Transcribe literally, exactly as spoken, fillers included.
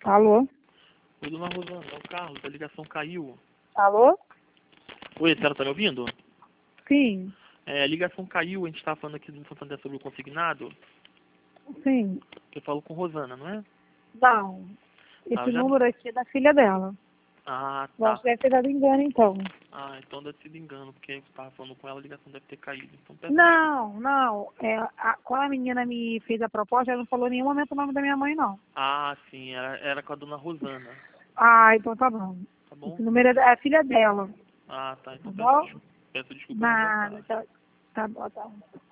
Alô? Oi, dona Rosana, é o Carlos, a ligação caiu. Alô? Oi, a senhora tá me ouvindo? Sim, É, a ligação caiu, a gente tá falando aqui no Santander sobre o consignado. sim. Eu falo com Rosana, não é? Não. Tá, Esse eu já... número aqui é da filha dela. Ah, Eu acho tá. que deve ter dado engano, então. Ah, então deve ter sido engano, porque eu tava falando com ela, a ligação deve ter caído. Então peço desculpa. Não, não. É, a, quando a menina me fez a proposta, ela não falou em nenhum momento o nome da minha mãe, não. Ah, sim, era, era com a dona Rosana, Ah, então tá bom. tá bom? Esse número é da é a filha dela. Ah, tá, Tá então peço bom? desculpa. Peço desculpa, uma boa Nada. tarde. Tá, tá bom, tá bom.